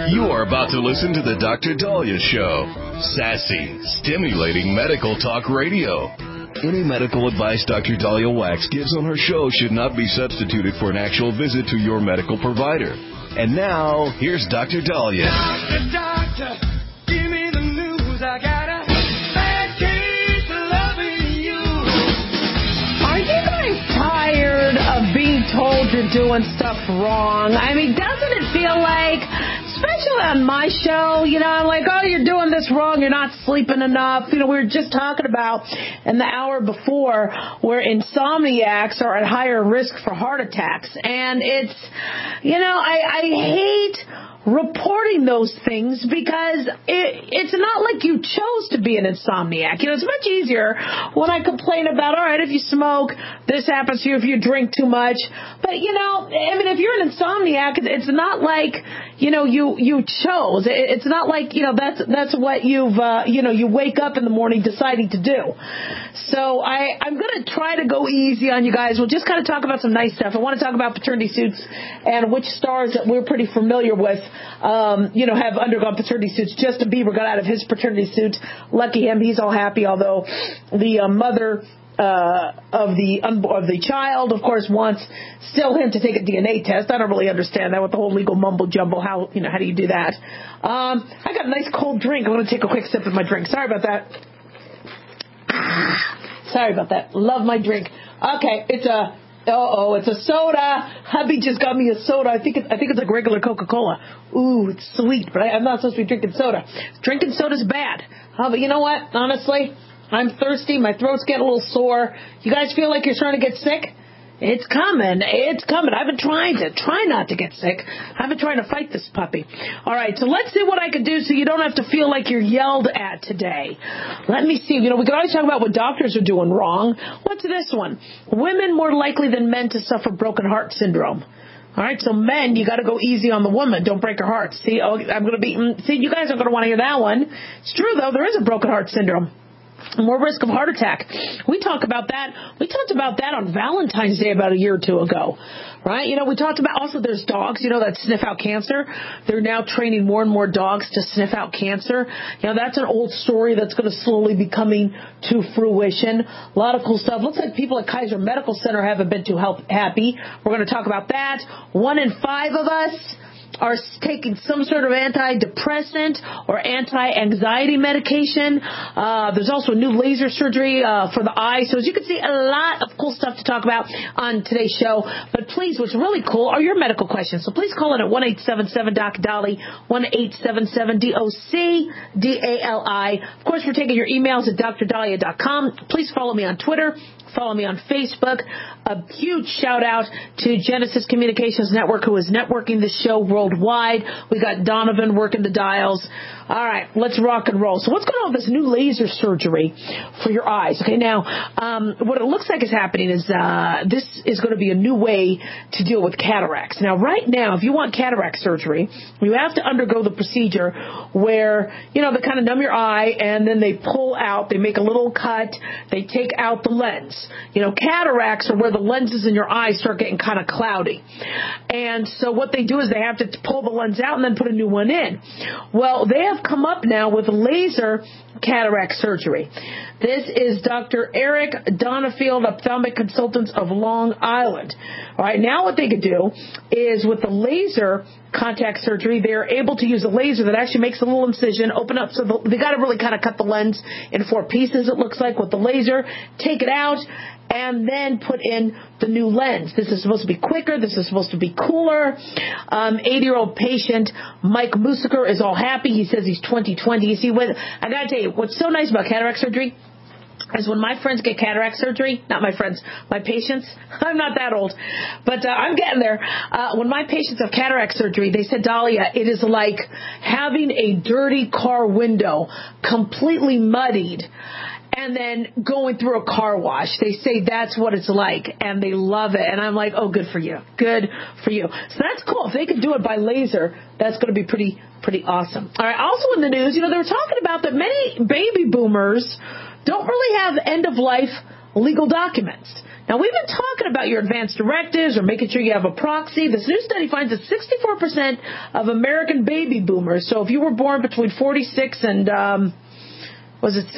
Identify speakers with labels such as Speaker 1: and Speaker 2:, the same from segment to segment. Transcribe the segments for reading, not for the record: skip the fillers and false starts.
Speaker 1: You are about to listen to the Dr. Dahlia Show. Sassy, stimulating medical talk radio. Any medical advice Dr. Dahlia Wax gives on her show should not be substituted for an actual visit to your medical provider. And now, here's Dr. Dahlia.
Speaker 2: Doctor, give me the news. I got a bad case of loving you.
Speaker 3: Are you guys tired of being told you're doing stuff wrong? I mean, doesn't it feel like, especially on my show, I'm like, oh, you're doing this wrong, you're not sleeping enough. We were just talking about in the hour before where insomniacs are at higher risk for heart attacks. And it's, I hate reporting those things because it's not like you chose to be an insomniac. It's much easier when I complain about, all right, if you smoke, this happens to you if you drink too much. But, if you're an insomniac, it's not like, you chose. It's not like, that's what you wake up in the morning deciding to do. So I'm going to try to go easy on you guys. We'll just kind of talk about some nice stuff. I want to talk about paternity suits and which stars that we're pretty familiar with, have undergone paternity suits. Justin Bieber got out of his paternity suit. Lucky him. He's all happy, although the mother of the child, of course, wants still him to take a DNA test. I don't really understand that with the whole legal mumbo jumbo. How do you do that? I got a nice cold drink. I'm going to take a quick sip of my drink. Sorry about that. Sorry about that. Love my drink. Okay, it's a soda. Hubby just got me a soda. I think it's like regular Coca-Cola. Ooh, it's sweet, but I'm not supposed to be drinking soda. Drinking soda's bad. But you know what? Honestly, I'm thirsty. My throat's getting a little sore. You guys feel like you're starting to get sick? It's coming. It's coming. I've been trying to try not to get sick. I've been trying to fight this puppy. All right, so let's see what I can do so you don't have to feel like you're yelled at today. Let me see. We can always talk about what doctors are doing wrong. What's this one? Women more likely than men to suffer broken heart syndrome. All right, so men, you got to go easy on the woman. Don't break her heart. See, you guys are going to want to hear that one. It's true, though. There is a broken heart syndrome. More risk of heart attack. We talked about that on Valentine's Day about a year or two ago, right? We talked about also there's dogs, that sniff out cancer. They're now training more and more dogs to sniff out cancer. That's an old story that's going to slowly be coming to fruition. A lot of cool stuff. Looks like people at Kaiser Medical Center haven't been too happy. We're going to talk about that. 1 in 5 of us are taking some sort of antidepressant or anti-anxiety medication. There's also new laser surgery for the eye. So as you can see, a lot of cool stuff to talk about on today's show. But please, what's really cool are your medical questions. So please call in at 1-877-DOC-DALI, 1-877-DOC-DALI. Of course, we're taking your emails at drdahlia.com. Please follow me on Twitter. Follow me on Facebook. A huge shout out to Genesis Communications Network, who is networking this show worldwide. We got Donovan working the dials. All right, let's rock and roll. So what's going on with this new laser surgery for your eyes? Okay, now, what it looks like is happening is this is going to be a new way to deal with cataracts. Now, right now, if you want cataract surgery, you have to undergo the procedure where, they kind of numb your eye and then they pull out, they make a little cut, they take out the lens. Cataracts are where the lenses in your eyes start getting kind of cloudy. And so what they do is they have to pull the lens out and then put a new one in. Well, they have come up now with laser cataract surgery. This is Dr. Eric Donifield, ophthalmic consultants of Long Island. All right, now what they could do is with the laser contact surgery, they're able to use a laser that actually makes a little incision, open up, so they got to really kind of cut the lens in 4 pieces, it looks like, with the laser, take it out, and then put in the new lens. This is supposed to be quicker. This is supposed to be cooler. 80-year-old patient Mike Musiker is all happy. He says he's 20/20. You see, I got to tell you, what's so nice about cataract surgery is when my friends get cataract surgery, not my friends, my patients, I'm not that old, but I'm getting there. When my patients have cataract surgery, they said, Dahlia, it is like having a dirty car window completely muddied and then going through a car wash. They say that's what it's like, and they love it. And I'm like, oh, good for you. Good for you. So that's cool. If they could do it by laser, that's going to be pretty awesome. All right. Also in the news, they were talking about that many baby boomers don't really have end-of-life legal documents. Now, we've been talking about your advance directives or making sure you have a proxy. This new study finds that 64% of American baby boomers, so if you were born between 46 and, was it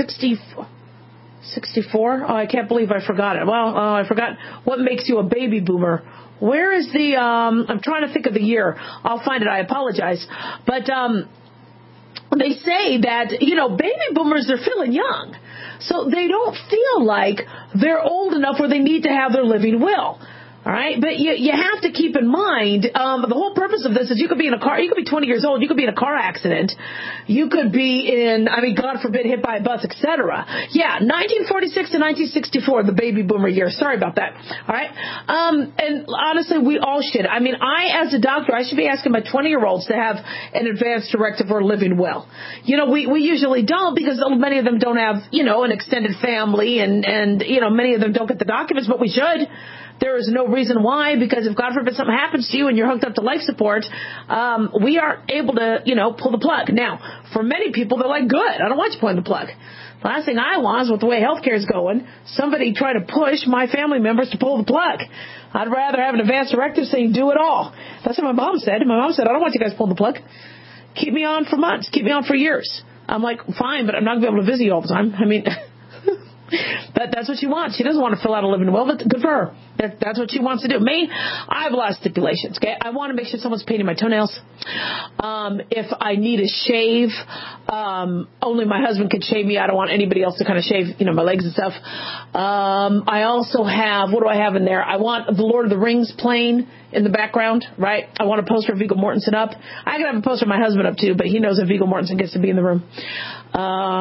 Speaker 3: 64? Oh, I can't believe I forgot it. Well, I forgot what makes you a baby boomer. Where is the, I'm trying to think of the year. I'll find it. I apologize. But they say that, baby boomers are feeling young. So they don't feel like they're old enough where they need to have their living will. All right, but you have to keep in mind, the whole purpose of this is you could be in a car, you could be 20 years old, you could be in a car accident, you could be in, God forbid, hit by a bus, etc. Yeah, 1946 to 1964, the baby boomer year. Sorry about that. All right, and honestly, we all should. I, as a doctor, I should be asking my 20-year-olds to have an advance directive or living will. We usually don't because many of them don't have, an extended family and many of them don't get the documents, but we should. There is no reason why, because if God forbid something happens to you and you're hooked up to life support, we are able to, pull the plug. Now, for many people, they're like, good, I don't want you pulling the plug. The last thing I want is, with the way healthcare is going, somebody try to push my family members to pull the plug. I'd rather have an advance directive saying do it all. That's what my mom said. My mom said, I don't want you guys pulling the plug. Keep me on for months. Keep me on for years. I'm like, fine, but I'm not going to be able to visit you all the time. But that's what she wants. She doesn't want to fill out a living will, but good for her. That's what she wants to do. Me, I have a lot of stipulations, okay? I want to make sure someone's painting my toenails. If I need a shave, only my husband could shave me. I don't want anybody else to kind of shave, my legs and stuff. I also have, what do I have in there? I want the Lord of the Rings playing in the background, right? I want a poster of Viggo Mortensen up. I could have a poster of my husband up too, but he knows that Viggo Mortensen gets to be in the room. So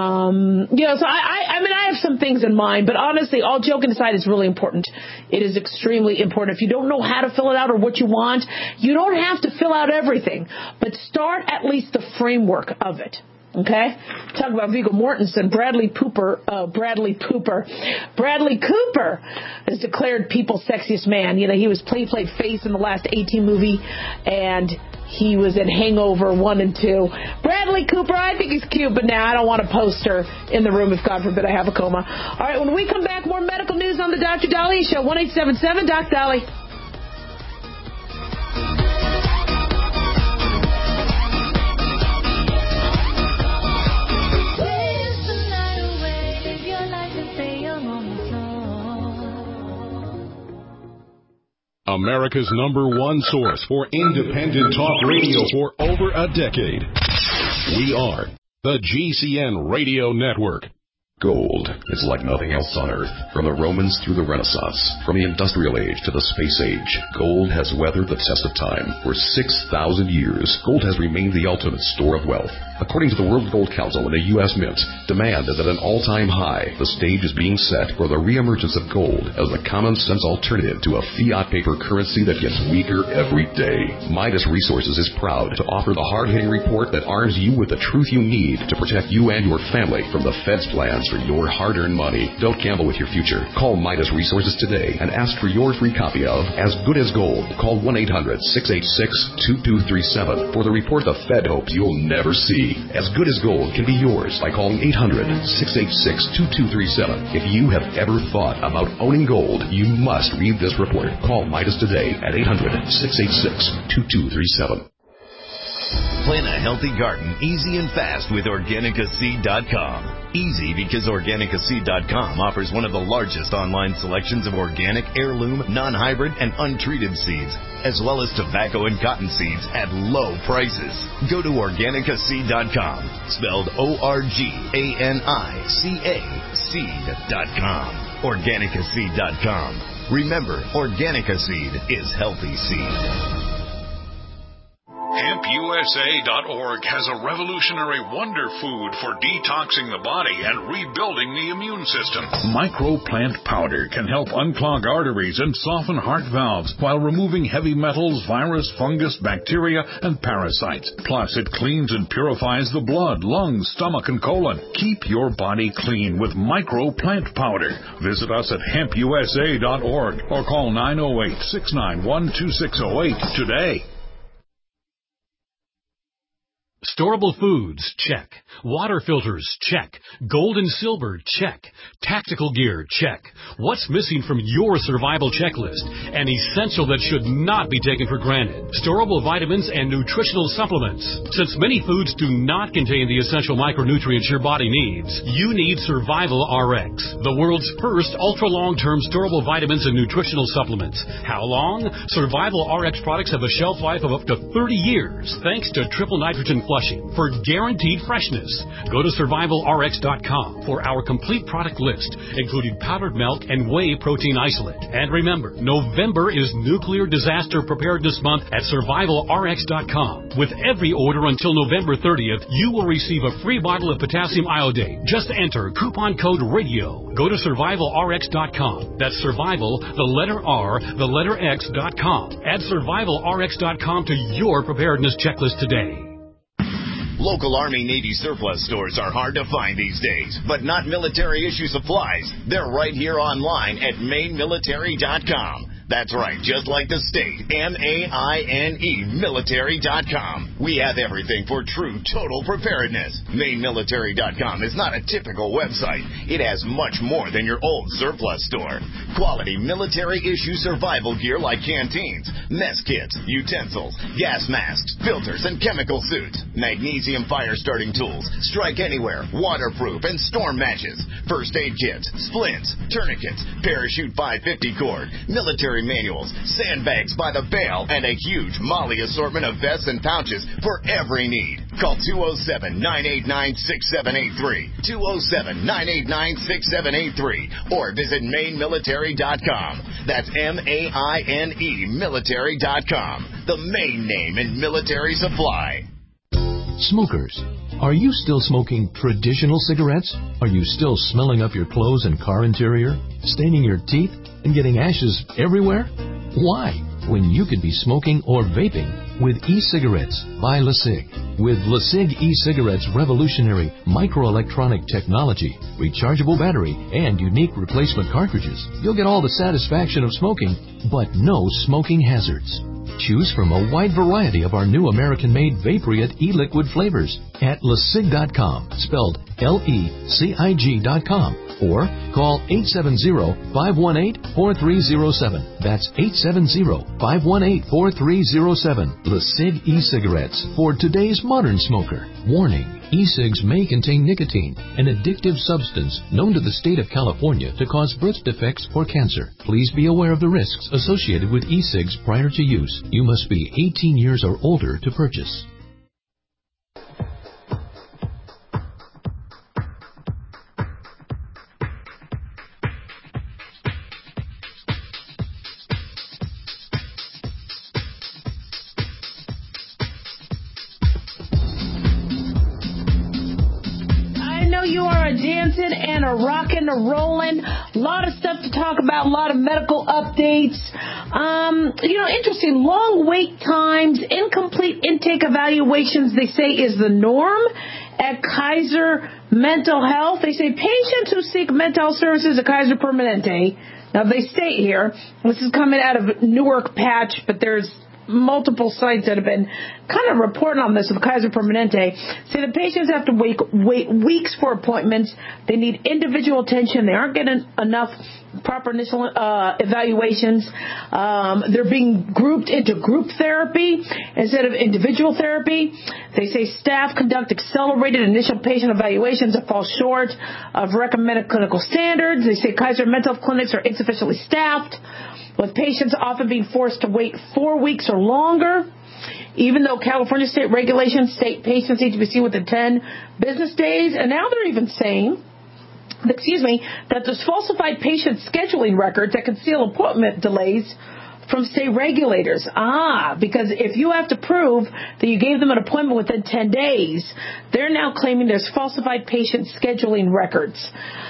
Speaker 3: I have some things in mind, but honestly, all joking aside, it's really important. It is extremely important. If you don't know how to fill it out or what you want, you don't have to fill out everything, but start at least the framework of it. Okay? Talk about Viggo Mortensen. Bradley Cooper is declared people's sexiest man. He played Face in the last 18 movie, and he was in Hangover 1 and 2. Bradley Cooper, I think he's cute, but now I don't want a poster in the room if, God forbid, I have a coma. All right, when we come back, more medical news on the Dr. Daliah Show. 1-877-DOC-DOLLY.
Speaker 4: America's #1 source for independent talk radio for over a decade. We are the GCN Radio Network.
Speaker 1: Gold is like nothing else on Earth. From the Romans through the Renaissance, from the Industrial Age to the Space Age, gold has weathered the test of time. For 6,000 years, gold has remained the ultimate store of wealth. According to the World Gold Council and the U.S. Mint, demand is at an all-time high. The stage is being set for the reemergence of gold as a common-sense alternative to a fiat paper currency that gets weaker every day. Midas Resources is proud to offer the hard-hitting report that arms you with the truth you need to protect you and your family from the Fed's plans for your hard-earned money. Don't gamble with your future. Call Midas Resources today and ask for your free copy of As Good as Gold. Call 1-800-686-2237 for the report the Fed hopes you'll never see. As Good as Gold can be yours by calling 800-686-2237. If you have ever thought about owning gold, you must read this report. Call Midas today at 800-686-2237.
Speaker 5: Plant a healthy garden easy and fast with OrganicaSeed.com. Easy because OrganicaSeed.com offers one of the largest online selections of organic, heirloom, non-hybrid, and untreated seeds, as well as tobacco and cotton seeds at low prices. Go to OrganicaSeed.com, spelled ORGANICA seed.com. OrganicaSeed.com. Remember, Organica Seed is healthy seed.
Speaker 6: HempUSA.org has a revolutionary wonder food for detoxing the body and rebuilding the immune system.
Speaker 7: Microplant powder can help unclog arteries and soften heart valves while removing heavy metals, virus, fungus, bacteria, and parasites. Plus, it cleans and purifies the blood, lungs, stomach, and colon. Keep your body clean with Microplant powder. Visit us at HempUSA.org or call 908-691-2608 today.
Speaker 8: Storable foods, check. Water filters, check. Gold and silver, check. Tactical gear, check. What's missing from your survival checklist? An essential that should not be taken for granted. Storable vitamins and nutritional supplements. Since many foods do not contain the essential micronutrients your body needs, you need Survival RX, the world's first ultra-long-term storable vitamins and nutritional supplements. How long? Survival RX products have a shelf life of up to 30 years, thanks to triple nitrogen flushing for guaranteed freshness. Go to survivalrx.com for our complete product list, including powdered milk and whey protein isolate. And remember, November is Nuclear Disaster Preparedness Month at survivalrx.com. With every order until November 30th, you will receive a free bottle of potassium iodate. Just enter coupon code RADIO. Go to survivalrx.com. That's survival, the letter R, the letter X.com. Add survivalrx.com to your preparedness checklist today.
Speaker 5: Local Army Navy surplus stores are hard to find these days, but not military issue supplies. They're right here online at mainmilitary.com. That's right, just like the state, MAINE, military.com. We have everything for true total preparedness. MainMilitary.com is not a typical website. It has much more than your old surplus store. Quality military-issue survival gear like canteens, mess kits, utensils, gas masks, filters, and chemical suits, magnesium fire-starting tools, strike anywhere, waterproof, and storm matches, first aid kits, splints, tourniquets, parachute 550 cord, military manuals, sandbags by the bale, and a huge Molly assortment of vests and pouches for every need. Call 207-989-6783, 207-989-6783, or visit mainmilitary.com. That's MAINE military.com, the main name in military supply.
Speaker 9: Smokers, are you still smoking traditional cigarettes? Are you still smelling up your clothes and car interior, staining your teeth, and getting ashes everywhere? Why, when you could be smoking or vaping with e-cigarettes by LeSig? With LeSig e-cigarettes' revolutionary microelectronic technology, rechargeable battery, and unique replacement cartridges, you'll get all the satisfaction of smoking, but no smoking hazards. Choose from a wide variety of our new American-made Vaporite e-liquid flavors at LeSig.com, spelled LECIG.com, or call 870-518-4307. That's 870-518-4307. LeSig e-cigarettes for today's modern smoker. Warning. E-cigs may contain nicotine, an addictive substance known to the state of California to cause birth defects or cancer. Please be aware of the risks associated with e-cigs prior to use. You must be 18 years or older to purchase.
Speaker 3: And a rockin' and a rollin'. A lot of stuff to talk about, a lot of medical updates. Interesting. Long wait times, incomplete intake evaluations, they say, is the norm at Kaiser Mental Health. They say patients who seek mental health services at Kaiser Permanente. Now, they state here, this is coming out of Newark Patch, but there's multiple sites that have been kind of reporting on this with Kaiser Permanente. Say the patients have to wait weeks for appointments. They need individual attention. They aren't getting enough proper initial evaluations. They're being grouped into group therapy instead of individual therapy. They say staff conduct accelerated initial patient evaluations that fall short of recommended clinical standards. They say Kaiser mental health clinics are insufficiently staffed, with patients often being forced to wait 4 weeks or longer. Even though California state regulations state patients need to be seen within 10 business days. And now they're even saying, that there's falsified patient scheduling records that conceal appointment delays from state regulators. Because if you have to prove that you gave them an appointment within 10 days, they're now claiming there's falsified patient scheduling records.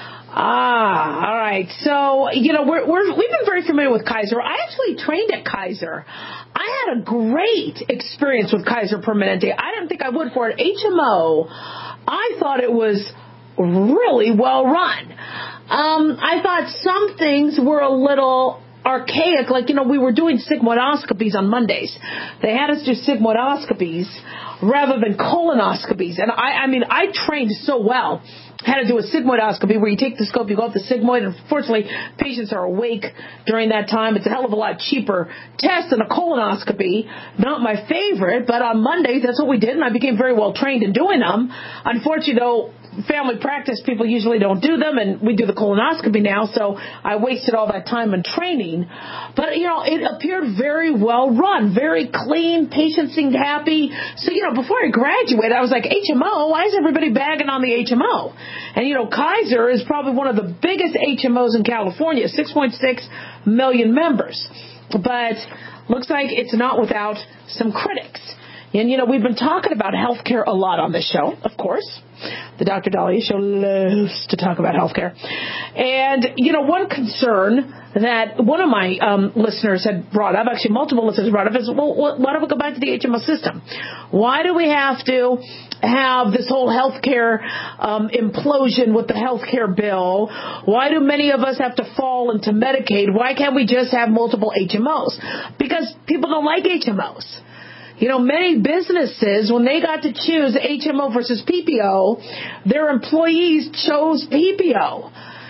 Speaker 3: All right. So, we've been very familiar with Kaiser. I actually trained at Kaiser. I had a great experience with Kaiser Permanente. I didn't think I would for an HMO. I thought it was really well run. I thought some things were a little archaic, like, we were doing sigmoidoscopies on Mondays. They had us do sigmoidoscopies rather than colonoscopies. And I trained so well. Had to do a sigmoidoscopy where you take the scope, you go up the sigmoid, and unfortunately, patients are awake during that time. It's a hell of a lot cheaper test than a colonoscopy. Not my favorite, but on Mondays, that's what we did, and I became very well trained in doing them. Unfortunately, though, family practice people usually don't do them, and we do the colonoscopy now, so I wasted all that time in training. But, it appeared very well run, very clean, patients seemed happy. So, before I graduated, I was like, HMO, why is everybody bagging on the HMO? And, Kaiser is probably one of the biggest HMOs in California, 6.6 million members. But looks like it's not without some critics. And, we've been talking about healthcare a lot on this show, of course. The Dr. Daliah Show loves to talk about healthcare. And, one concern that one of my listeners had brought up, actually multiple listeners brought up, is, well, why don't we go back to the HMO system? Why do we have to have this whole healthcare implosion with the healthcare bill? Why do many of us have to fall into Medicaid? Why can't we just have multiple HMOs? Because people don't like HMOs. Many businesses, when they got to choose HMO versus PPO, their employees chose PPO.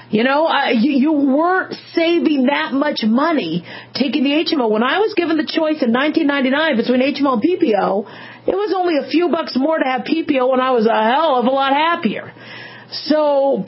Speaker 3: You weren't saving that much money taking the HMO. When I was given the choice in 1999 between HMO and PPO, it was only a few bucks more to have PPO, and I was a hell of a lot happier. So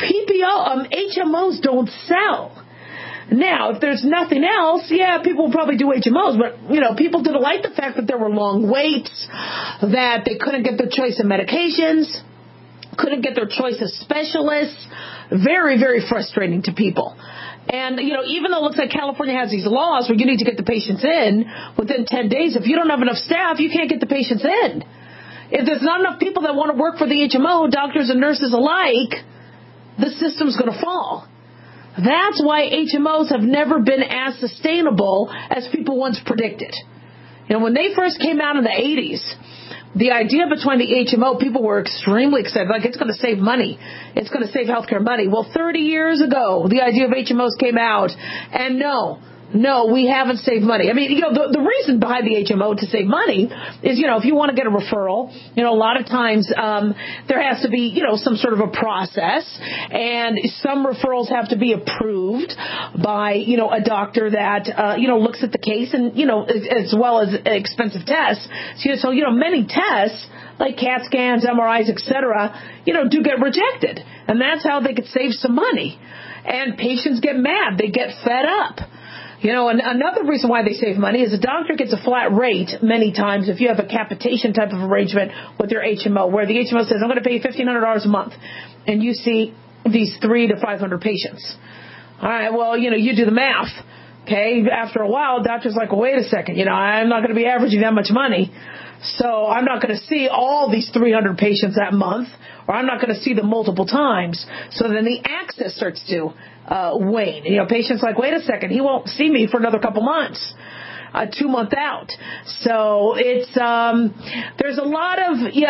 Speaker 3: HMOs don't sell. Now, if there's nothing else, people will probably do HMOs, but, people didn't like the fact that there were long waits, that they couldn't get their choice of medications, couldn't get their choice of specialists. Very, very frustrating to people. And, even though it looks like California has these laws where you need to get the patients in within 10 days, if you don't have enough staff, you can't get the patients in. If there's not enough people that want to work for the HMO, doctors and nurses alike, the system's going to fall. That's why HMOs have never been as sustainable as people once predicted. When they first came out in the 80s, the idea behind the HMO, people were extremely excited. Like, it's going to save money. It's going to save healthcare money. Well, 30 years ago, the idea of HMOs came out, and no, we haven't saved money. I mean, the reason behind the HMO to save money is, if you want to get a referral, a lot of times there has to be, some sort of a process, and some referrals have to be approved by, a doctor that, looks at the case and, as well as expensive tests. So, many tests, like CAT scans, MRIs, etc., do get rejected. And that's how they could save some money. And patients get mad. They get fed up. And another reason why they save money is the doctor gets a flat rate many times if you have a capitation type of arrangement with your HMO, where the HMO says, I'm going to pay you $1,500 a month, and you see these 300 to 500 patients. All right, well, you do the math. Okay, after a while, the doctor's like, well, wait a second, I'm not going to be averaging that much money, so I'm not going to see all these 300 patients that month, or I'm not going to see them multiple times. So then the access starts to wane. Patients like, wait a second, he won't see me for another couple months, 2 months out. So it's there's a lot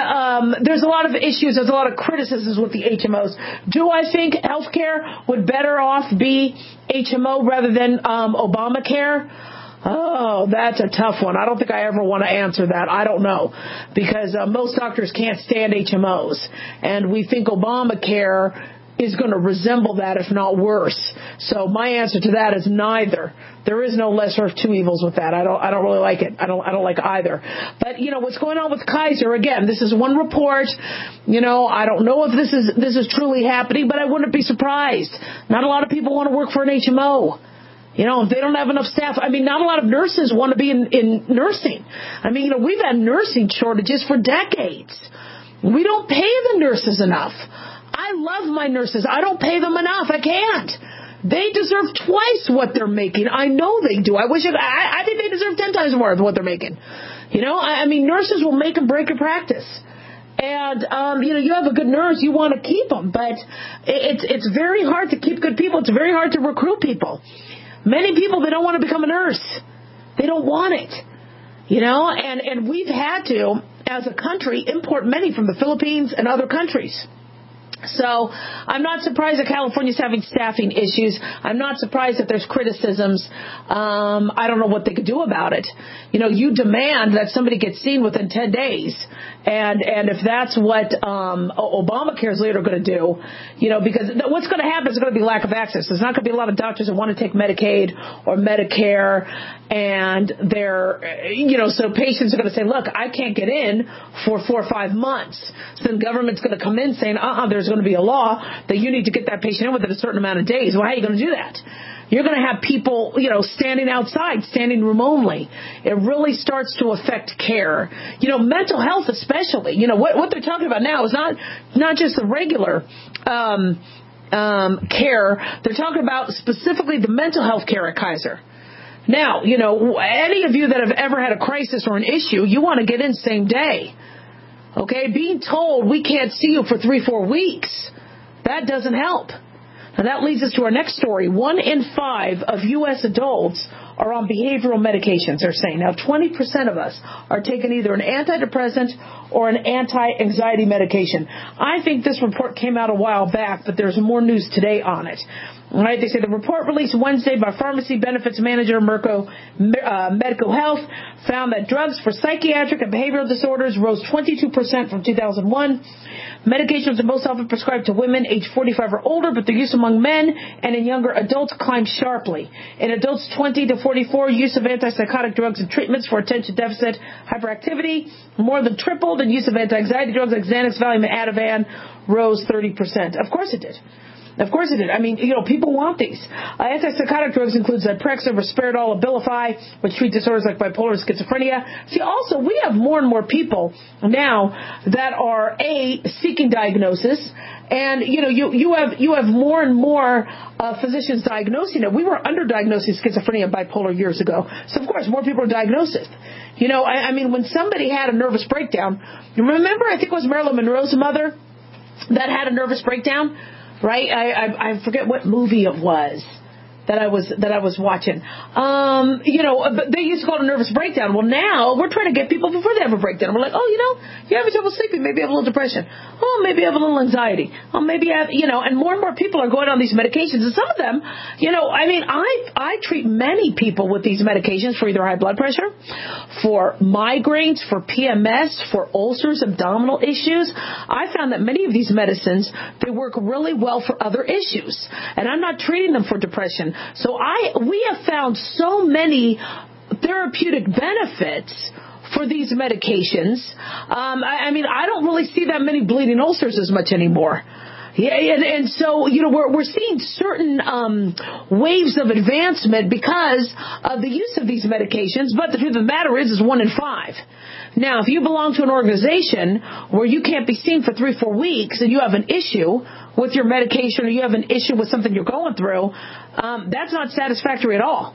Speaker 3: of issues. There's a lot of criticisms with the HMOs. Do I think healthcare would better off be HMO rather than Obamacare? Oh, that's a tough one. I don't think I ever want to answer that. I don't know, because most doctors can't stand HMOs, and we think Obamacare is going to resemble that, if not worse. So my answer to that is neither. There is no lesser of two evils with that. I don't really like it. I don't like either. But what's going on with Kaiser? Again, this is one report. I don't know if this is truly happening, but I wouldn't be surprised. Not a lot of people want to work for an HMO. If they don't have enough staff, not a lot of nurses want to be in nursing. We've had nursing shortages for decades. We don't pay the nurses enough. I love my nurses. I don't pay them enough. I can't. They deserve twice what they're making. I know they do. I think they deserve 10 times more than what they're making. Nurses will make and break your practice. And, you have a good nurse, you want to keep them. But it's very hard to keep good people. It's very hard to recruit people. Many people, they don't want to become a nurse. They don't want it. And we've had to, as a country, import many from the Philippines and other countries. So I'm not surprised that California's having staffing issues. I'm not surprised that there's criticisms. I don't know what they could do about it. You know, you demand that somebody gets seen within 10 days. And if that's what Obamacare's leader are going to do, you know, because what's going to happen is going to be lack of access. There's not going to be a lot of doctors that want to take Medicaid or Medicare, and they're, you know, so patients are going to say, look, I can't get in for 4 or 5 months. So the government's going to come in saying, there's going to be a law that you need to get that patient in within a certain amount of days. Well, how are you going to do that? You're going to have people, you know, standing outside, standing room only. It really starts to affect care. You know, mental health especially. You know, what they're talking about now is not just the regular care. They're talking about specifically the mental health care at Kaiser. Now, you know, any of you that have ever had a crisis or an issue, you want to get in same day. Okay? Being told we can't see you for 3-4 weeks, that doesn't help. And that leads us to our next story. 1 in 5 of U.S. adults are on behavioral medications, they're saying. Now, 20% of us are taking either an antidepressant or an anti-anxiety medication. I think this report came out a while back, but there's more news today on it. All right, they say the report released Wednesday by Pharmacy Benefits Manager Merco Medical Health found that drugs for psychiatric and behavioral disorders rose 22% from 2001. Medications are most often prescribed to women age 45 or older, but their use among men and in younger adults climbed sharply. In adults 20 to 44, use of antipsychotic drugs and treatments for attention deficit hyperactivity more than tripled, and use of anti-anxiety drugs like Xanax, Valium, and Ativan rose 30%. Of course it did. Of course it did. I mean, you know, people want these. Antipsychotic drugs include Zyprexa, Risperidol, Abilify, which treat disorders like bipolar and schizophrenia. See, also, we have more and more people now that are, seeking diagnosis. And, you know, you have more and more physicians diagnosing it. We were underdiagnosing schizophrenia and bipolar years ago. So, of course, more people are diagnosed it. You know, I mean, when somebody had a nervous breakdown, you remember, I think it was Marilyn Monroe's mother that had a nervous breakdown? Right? I forget what movie it was that I was watching. You know, but they used to call it a nervous breakdown. Well, now we're trying to get people before they have a breakdown. We're like, oh, you know, you're having trouble sleeping. Maybe you have a little depression. Oh, maybe you have a little anxiety. Oh, maybe you have, you know, and more people are going on these medications. And some of them, you know, I mean, I treat many people with these medications for either high blood pressure, for migraines, for PMS, for ulcers, abdominal issues. I found that many of these medicines, they work really well for other issues. And I'm not treating them for depression. So we have found so many therapeutic benefits for these medications. I mean, I don't really see that many bleeding ulcers as much anymore. Yeah, and so, you know, we're seeing certain waves of advancement because of the use of these medications, but the truth of the matter is 1 in 5. Now, if you belong to an organization where you can't be seen for 3-4 weeks and you have an issue with your medication or you have an issue with something you're going through, that's not satisfactory at all.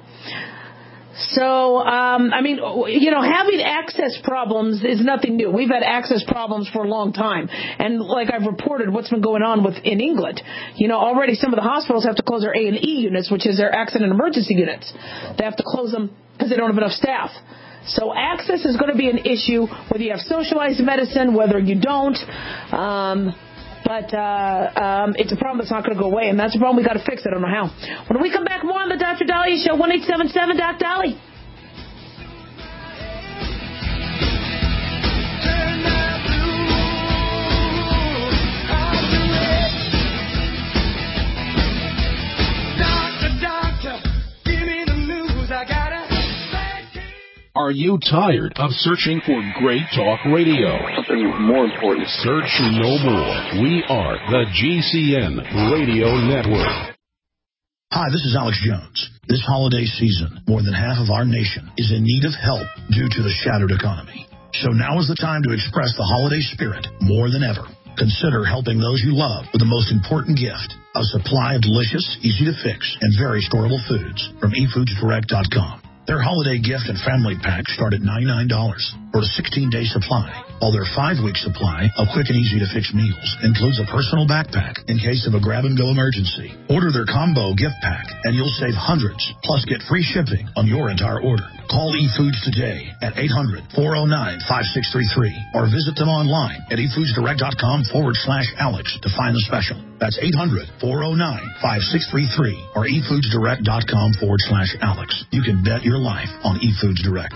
Speaker 3: So, I mean, you know, having access problems is nothing new. We've had access problems for a long time. And like I've reported what's been going on in England. You know, already some of the hospitals have to close their A&E units, which is their accident emergency units. They have to close them because they don't have enough staff. So access is going to be an issue, whether you have socialized medicine, whether you don't. But it's a problem that's not going to go away, and that's a problem we got to fix. I don't know how. When we come back, more on the Dr. Dahlia Show, 1-877-DOC-DOLLY.
Speaker 4: Are you tired of searching for great talk radio?
Speaker 10: Something more important.
Speaker 4: Search no more. We are the GCN Radio Network.
Speaker 11: Hi, this is Alex Jones. This holiday season, more than half of our nation is in need of help due to the shattered economy. So now is the time to express the holiday spirit more than ever. Consider helping those you love with the most important gift, a supply of delicious, easy-to-fix, and very storable foods from eFoodsDirect.com. Their holiday gift and family packs start at $99. or a 16-day supply. While their 5-week supply of quick and easy-to-fix meals includes a personal backpack in case of a grab-and-go emergency. Order their combo gift pack, and you'll save hundreds, plus get free shipping on your entire order. Call eFoods today at 800-409-5633 or visit them online at efoodsdirect.com/Alex to find the special. That's 800-409-5633 or efoodsdirect.com/Alex. You can bet your life on eFoods Direct.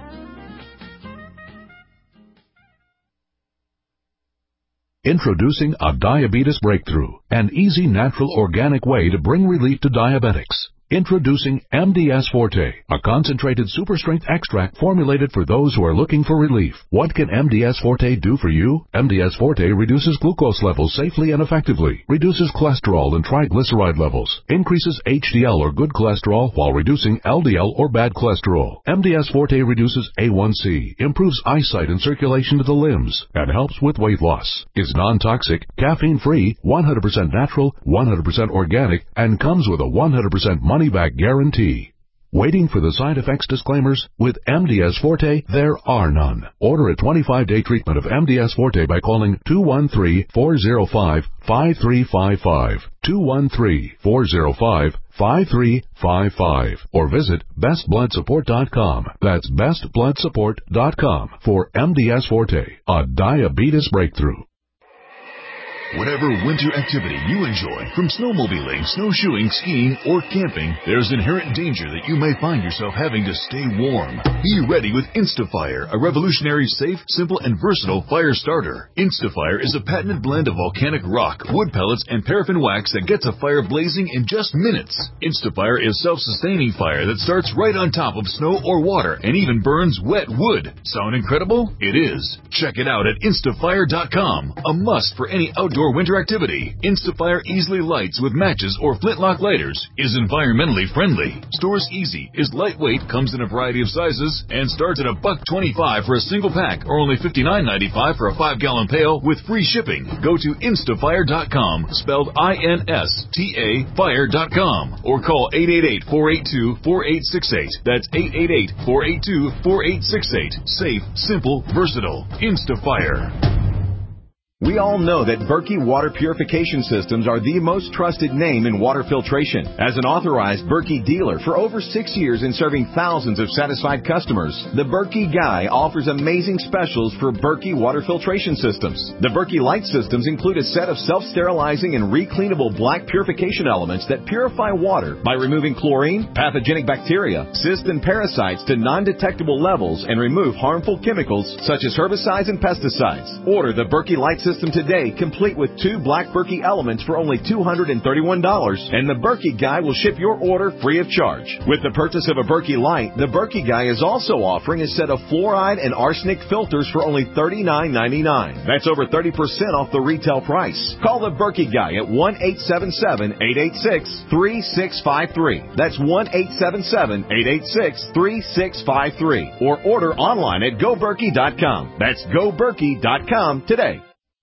Speaker 10: Introducing a diabetes breakthrough, an easy, natural, organic way to bring relief to diabetics. Introducing MDS Forte, a concentrated super-strength extract formulated for those who are looking for relief. What can MDS Forte do for you? MDS Forte reduces glucose levels safely and effectively, reduces cholesterol and triglyceride levels, increases HDL or good cholesterol while reducing LDL or bad cholesterol. MDS Forte reduces A1C, improves eyesight and circulation to the limbs, and helps with weight loss. Is non-toxic, caffeine-free, 100% natural, 100% organic, and comes with a 100% money-back guarantee. Waiting for the side effects disclaimers? With MDS Forte, there are none. Order a 25-day treatment of MDS Forte by calling 213-405-5355, 213-405-5355, or visit bestbloodsupport.com. That's bestbloodsupport.com for MDS Forte, a diabetes breakthrough.
Speaker 6: Whatever winter activity you enjoy, from snowmobiling, snowshoeing, skiing, or camping, there's inherent danger that you may find yourself having to stay warm. Be ready with InstaFire, a revolutionary, safe, simple, and versatile fire starter. InstaFire is a patented blend of volcanic rock, wood pellets, and paraffin wax that gets a fire blazing in just minutes. InstaFire is self-sustaining fire that starts right on top of snow or water and even burns wet wood. Sound incredible? It is. Check it out at instafire.com. A must for any outdoor winter activity. InstaFire easily lights with matches or flintlock lighters, is environmentally friendly, stores easy, is lightweight, comes in a variety of sizes, and starts at $1.25 for a single pack or only $59.95 for a 5-gallon pail with free shipping. Go to instafire.com, spelled INSTA fire.com, or call 888-482-4868. That's 888-482-4868. Safe, simple, versatile. InstaFire.
Speaker 12: We all know that Berkey Water Purification Systems are the most trusted name in water filtration. As an authorized Berkey dealer for over 6 years and serving thousands of satisfied customers, the Berkey Guy offers amazing specials for Berkey Water Filtration Systems. The Berkey Light Systems include a set of self-sterilizing and recleanable black purification elements that purify water by removing chlorine, pathogenic bacteria, cysts, and parasites to non-detectable levels and remove harmful chemicals such as herbicides and pesticides. Order the Berkey Light System today, complete with 2 black Berkey elements for only $231, and the Berkey Guy will ship your order free of charge. With the purchase of a Berkey Light, the Berkey Guy is also offering a set of fluoride and arsenic filters for only $39.99. That's over 30% off the retail price. Call the Berkey Guy at 1-877-886-3653. That's 1-877-886-3653. Or order online at GoBerkey.com. That's GoBerkey.com today.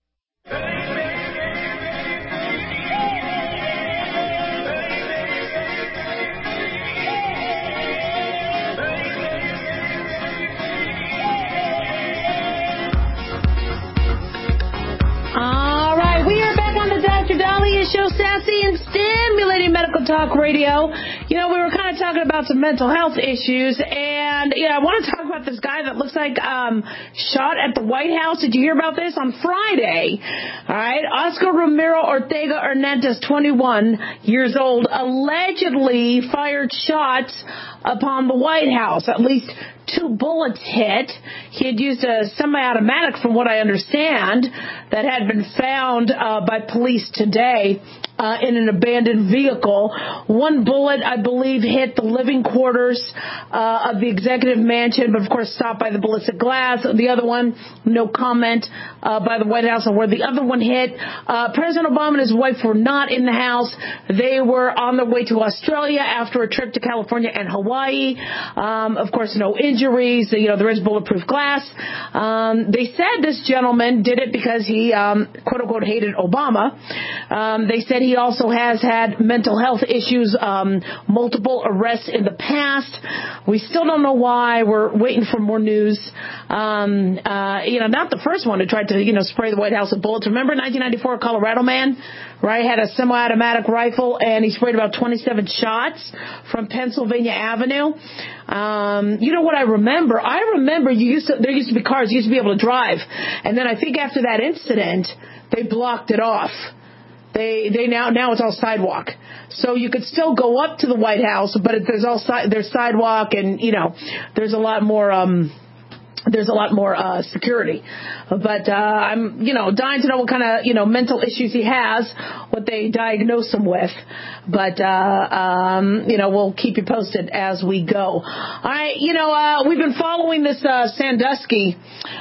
Speaker 3: All right, we are back on the Dr. Dahlia Show, sassy and stimulating medical talk radio. You know, we were kind of talking about some mental health issues, and I want to talk about this guy that looks like shot at the White House. Did you hear about this on Friday? All right, Oscar Romero Ortega Hernandez, 21 years old, allegedly fired shots upon the White House. At least 2 bullets hit. He had used a semi-automatic, from what I understand, that had been found by police today in an abandoned vehicle. 1 bullet, I believe, hit the living quarters of the executive mansion, but of course stopped by the ballistic glass. The other one, no comment by the White House on where the other one hit. President Obama and his wife were not in the house. They were on their way to Australia after a trip to California and Hawaii. Of course, no injuries. injuries. There is bulletproof glass. They said this gentleman did it because he, quote unquote, hated Obama. They said he also has had mental health issues, multiple arrests in the past. We still don't know why. We're waiting for more news. Not the first one who tried to, spray the White House with bullets. Remember 1994 Colorado man, right? Had a semi-automatic rifle and he sprayed about 27 shots from Pennsylvania Avenue. You know what I remember? I remember there used to be cars, you used to be able to drive. And then I think after that incident, they blocked it off. They now it's all sidewalk. So you could still go up to the White House, but there's sidewalk and, there's a lot more, security. But, I'm, dying to know what kind of, mental issues he has, what they diagnose him with. But, we'll keep you posted as we go. All right. We've been following this, Sandusky,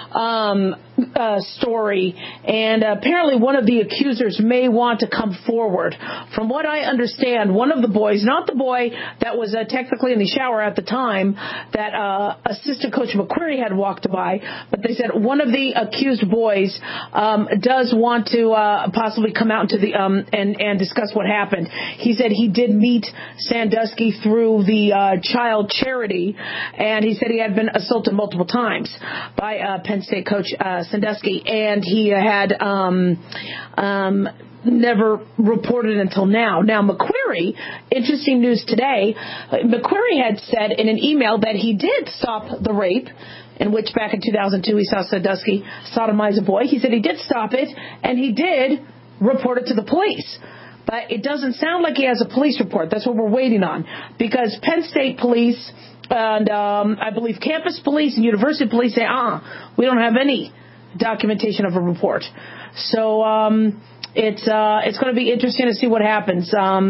Speaker 3: story, and apparently one of the accusers may want to come forward. From what I understand, one of the boys, not the boy that was technically in the shower at the time that assistant coach McQuarrie had walked by, but they said one of the accused boys does want to possibly come out into the and discuss what happened. He said he did meet Sandusky through the child charity, and he said he had been assaulted multiple times by Penn State coach Sandusky, and he had never reported until now. Now, McQuarrie, interesting news today, McQuarrie had said in an email that he did stop the rape, in which back in 2002 he saw Sandusky sodomize a boy. He said he did stop it, and he did report it to the police. But it doesn't sound like he has a police report. That's what we're waiting on. Because Penn State police and I believe campus police and university police say, we don't have any documentation of a report. So it's going to be interesting to see what happens.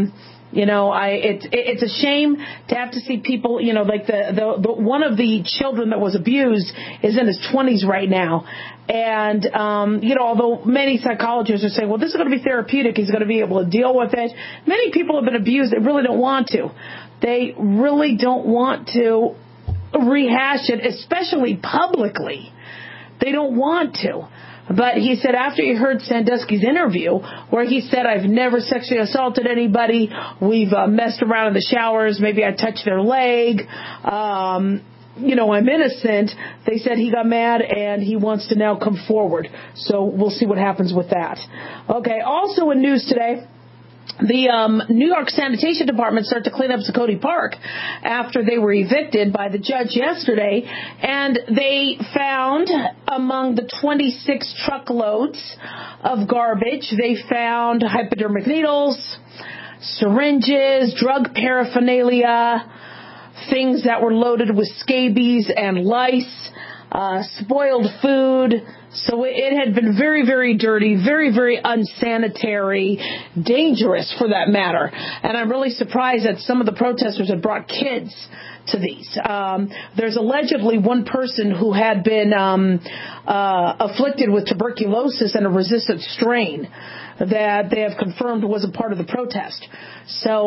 Speaker 3: It's a shame to have to see people, like the one of the children that was abused is in his 20s right now. And, although many psychologists are saying, well, this is going to be therapeutic, he's going to be able to deal with it. Many people have been abused. They really don't want to. They really don't want to rehash it, especially publicly. They don't want to. But he said after he heard Sandusky's interview, where he said, I've never sexually assaulted anybody, we've messed around in the showers, maybe I touched their leg, I'm innocent, they said he got mad and he wants to now come forward. So we'll see what happens with that. Okay, also in news today, the New York Sanitation Department started to clean up Zuccotti Park after they were evicted by the judge yesterday, and they found among the 26 truckloads of garbage, they found hypodermic needles, syringes, drug paraphernalia, things that were loaded with scabies and lice, spoiled food. So it had been very, very dirty, very, very unsanitary, dangerous for that matter. And I'm really surprised that some of the protesters had brought kids to these. There's allegedly one person who had been afflicted with tuberculosis and a resistant strain that they have confirmed was a part of the protest. So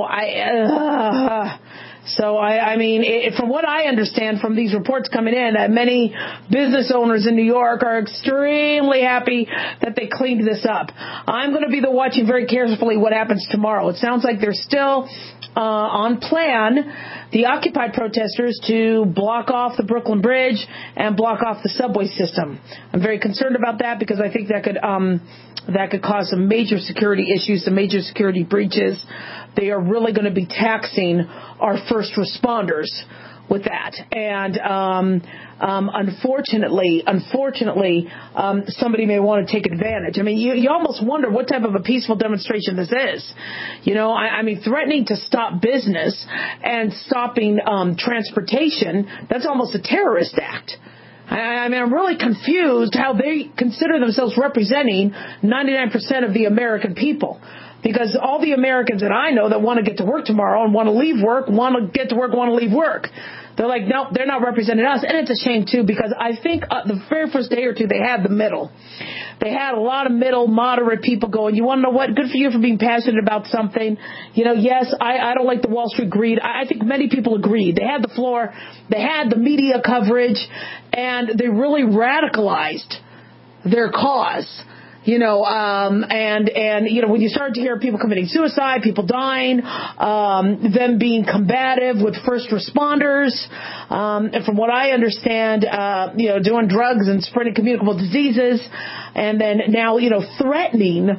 Speaker 3: from what I understand from these reports coming in, many business owners in New York are extremely happy that they cleaned this up. I'm going to be watching very carefully what happens tomorrow. It sounds like they're still on plan, the Occupy protesters, to block off the Brooklyn Bridge and block off the subway system. I'm very concerned about that because I think that could cause some major security issues, some major security breaches. They are really going to be taxing our first responders with that. And unfortunately, somebody may want to take advantage. I mean, you almost wonder what type of a peaceful demonstration this is. Threatening to stop business and stopping transportation, that's almost a terrorist act. I'm really confused how they consider themselves representing 99% of the American people. Because all the Americans that I know that want to get to work tomorrow and want to leave work, want to get to work, want to leave work. They're like, nope, they're not representing us. And it's a shame, too, because I think the very first day or two, they had the middle. They had a lot of middle, moderate people going, you want to know what? Good for you for being passionate about something. You know, yes, I don't like the Wall Street greed. I think many people agreed. They had the floor. They had the media coverage. And they really radicalized their cause. You know, and you know, when you start to hear people committing suicide, people dying, them being combative with first responders, and from what I understand, you know, doing drugs and spreading communicable diseases, and then now, you know, threatening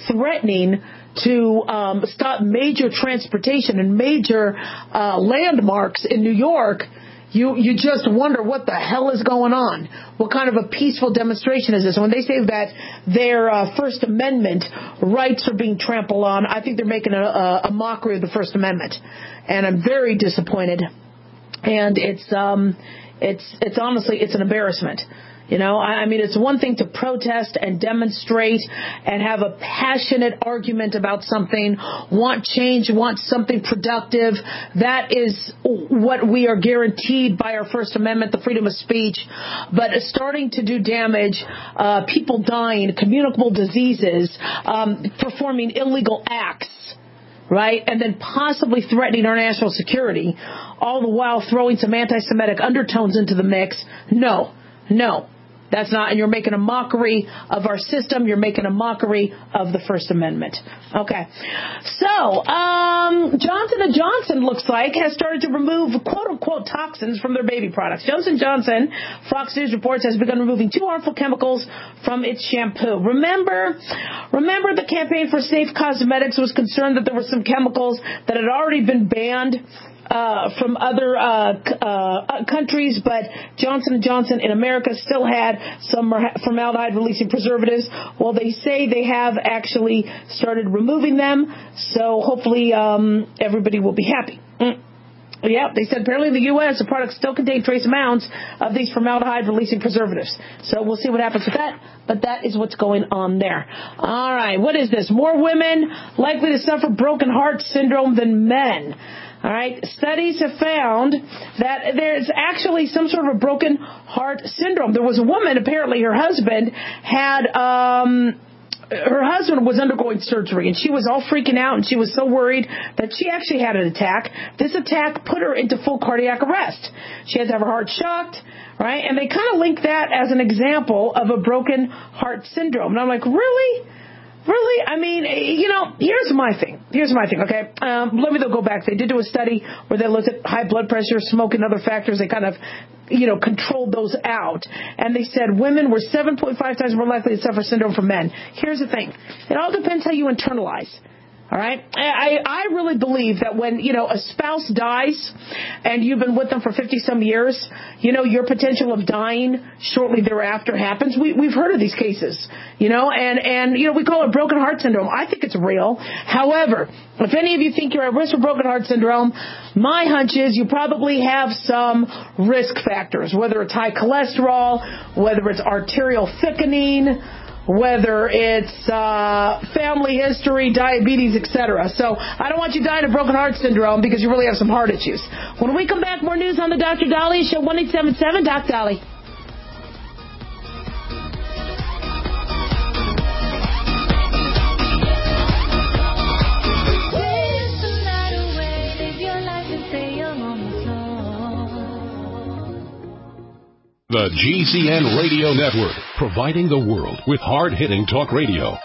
Speaker 3: to stop major transportation and major landmarks in New York. You just wonder what the hell is going on. What kind of a peaceful demonstration is this? When they say that their First Amendment rights are being trampled on, I think they're making a mockery of the First Amendment, and I'm very disappointed. And it's honestly, it's an embarrassment. You know, I mean, it's one thing to protest and demonstrate and have a passionate argument about something, want change, want something productive. That is what we are guaranteed by our First Amendment, the freedom of speech. But starting to do damage, people dying, communicable diseases, performing illegal acts, right? And then possibly threatening our national security, all the while throwing some anti-Semitic undertones into the mix. No. That's not, and you're making a mockery of our system. You're making a mockery of the First Amendment. Okay. So, Johnson & Johnson looks like has started to remove quote-unquote toxins from their baby products. Johnson & Johnson, Fox News reports, has begun removing 2 harmful chemicals from its shampoo. Remember the campaign for Safe Cosmetics was concerned that there were some chemicals that had already been banned from other countries, but Johnson & Johnson in America still had some formaldehyde-releasing preservatives. Well, they say they have actually started removing them, so hopefully everybody will be happy. Yeah, they said apparently in the U.S. the products still contain trace amounts of these formaldehyde-releasing preservatives. So we'll see what happens with that, but that is what's going on there. All right, what is this? More women likely to suffer broken heart syndrome than men. All right, studies have found that there's actually some sort of a broken heart syndrome. There was a woman, apparently her husband was undergoing surgery, and she was all freaking out, and she was so worried that she actually had an attack. This attack put her into full cardiac arrest. She had to have her heart shocked, right? And they kind of link that as an example of a broken heart syndrome. And I'm like, really? Really? I mean, you know, here's my thing, okay? Let me go back. They did do a study where they looked at high blood pressure, smoke, and other factors. They kind of, you know, controlled those out. And they said women were 7.5 times more likely to suffer syndrome from men. Here's the thing. It all depends how you internalize. All right. I really believe that when, you know, a spouse dies and you've been with them for 50-some years, you know, your potential of dying shortly thereafter happens. We've heard of these cases, you know, and, you know, we call it broken heart syndrome. I think it's real. However, if any of you think you're at risk for broken heart syndrome, my hunch is you probably have some risk factors, whether it's high cholesterol, whether it's arterial thickening, whether it's family history, diabetes, etc. So I don't want you dying of broken heart syndrome because you really have some heart issues. When we come back, more news on the Dr. Daliah Show, 1-877 Doc Dolly.
Speaker 4: The GCN Radio Network, providing the world with hard-hitting talk radio.